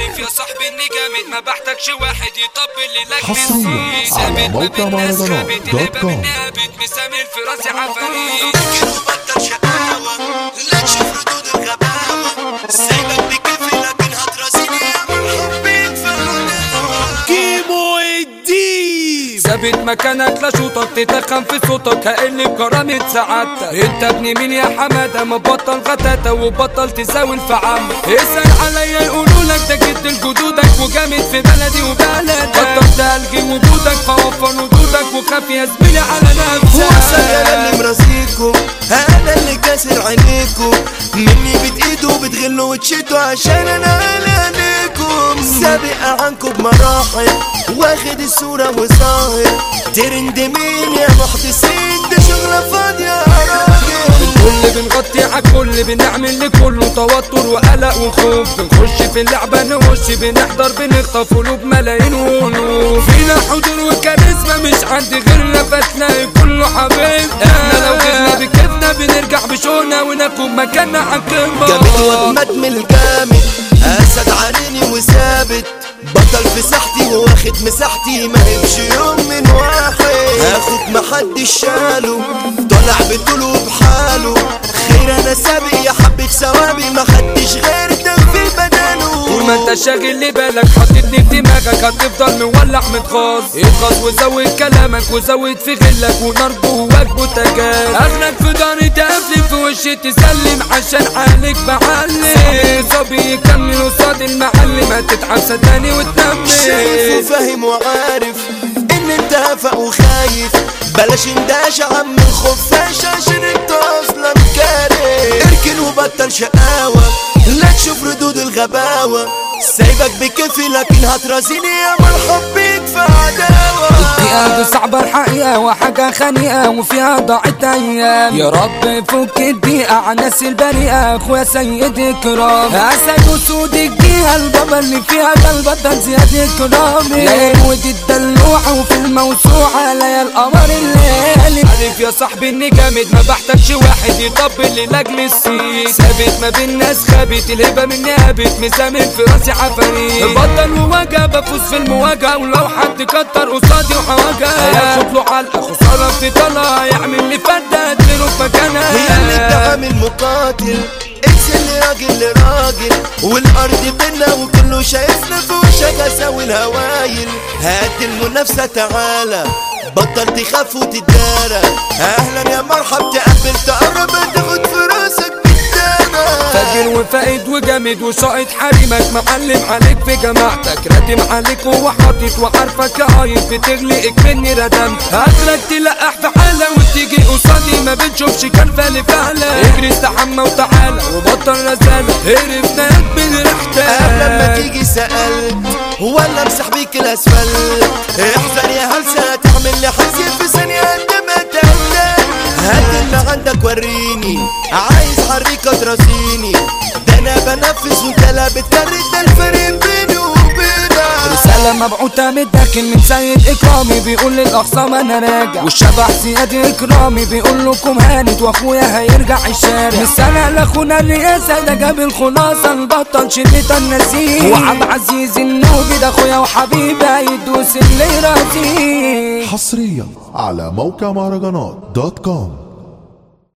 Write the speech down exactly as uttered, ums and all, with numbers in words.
عارف يا صاحبي اني جامد ما بحتاجش واحد يطبل لي لك حصريا على موقع مهرجانات دوت كوم. مسامر في راسي عفاريت اركن وبطل شقاوة، لا تشوف ردود الغباوة، سايبك بكفي لكن هتراسيني يا حبيت في الهداوة. كيمو الديب ثابت مكانك لا شوطك تتخن في صوتك هقل بكرامة سعادتك. انت ابن مين يا حمادة ما بطل غتاتة وبطل تساوي في عمك. اسأل عليا يقولوا لك ده جد لجدودك وجامد في بلدي وبلدك. بطلت الغي وجودك فوفر ردودك وخاف يا زميلي على نفسك. وصل انا اللي مراسيكو، انا اللي كاسر عينيكو، مني بتقيدوا بتغلوا وتشدوا عشان انا على عينيكم. سابق عنكم بمراحل واخد الصورة وظاهر ترند مين يا محدثين، دي شغلة فاضية يا راجل. الكل بنغطي عالكل بنعمل لكله توتر وقلق وخوف. بنخش في اللعبة نوش بنحضر بنخطف قلوب ملايين وقلوب. فينا حضور وكاريزما مش عند غيرنا فتلاقي كله حبيب. احنا لو غيرنا بكيفنا بنرجع بشونا وناخد مكاننا عالقمة. جامد واجمد من الجامد، اسد عاريني وثابت، بطل في ساحتي واخد مساحتي ما هبش يوم من واحد. هاخد محدش شاله طلع بطوله بحاله، خير انا سابق يا حبة ثوابي ما خدتش غير ده في بداله. طول ما انت شاغل لي بالك حطيتني في دماغك هتفضل مولع متغاظ. اتغاظ وزود كلامك وزود في غلك ونار جواك بوتاجاز. اخرك في داري تقفلي في وشي تسلم عشان حالك بعلم. صبي يكمل قصاد المعلم هتتعب صدقني وتنمي. شايف وفاهم وعارف ان انت هفق وخايف، بلاش انداش عم الخفاش عشان انت اصلا كاره. اركن وبطل شقاوة لا تشوف ردود الغباوة، سايبك بكفي لكن هتراسيني يا مرحب بيك في عداوة. الدقيقة دي صعبة الحقيقة وحاجة خنيقة وفيها ضاعت أيام. يا رب فك الدقيقة عن الناس البريئة أخويا سيد إكرام. أسد وسود الجهة البابا اللي فيها ده البطل زياد إكرامي. لا ودي الدلوعة وفي الموسوعة لا يا القمر الليالي. عارف يا صاحبي إني جامد ما بحتاجش واحد يطبل لي لأجل السيد. ثابت ما بين ناس خابت الهبة مني هابت مسامر في راسي عفاريت. بطل وواجه بفوز في المواجهة ولو حد كتر قصادي وحواجه هياخد له علقة خسارة في طلعة يعمل لي فردة اديله في مكانها. هي اللي بتعامل مقاتل انسى راجل لراجل، والارض بينا وكله شايفنا في وشك اساوي الهوايل. هات المنافسة تعالى بطل تخاف وتدارى، اهلا يا مرحب تقبل تقرب تاخد في راسك بالدانا. فاجر وفائد وجامد وشايط حريمك معلم عليك في جماعتك راتم عليك وحاطط وعارفك عايز بتغلقك مني ردمت. اخرك تلقح في حالة وتيجي قصادي ما بنشوفش كان فالي فعلا. اجري استحمى وتعالى وبطل رسالة قرفناك من ريحتك. قبل ما تيجي سألت ولا امسح بيك الاسفلت، احذر يا هلسة تعمل لي حزين في ثانية قد ما تقلل. هات اللي عندك وريني عايز حريكة تراسيني، ده انا بنفذ وانت لا بتكرر، ده الفرق بيني وبينك. رسالة مبعوثة من الداخل من سيد إكرامي بيقول للأخصام أنا راجع، والشبح زياد إكرامي بيقول لكم هانت وأخويا هيرجع الشارع. رسالة لأخونا الرئاسة ده جاب الخلاصة البطل شلة النسيم، وعبد عزيز النوبي ده أخويا وحبيبي هيدوس اللي يرازيه. حصريا على موقع مهرجانات دوت كوم.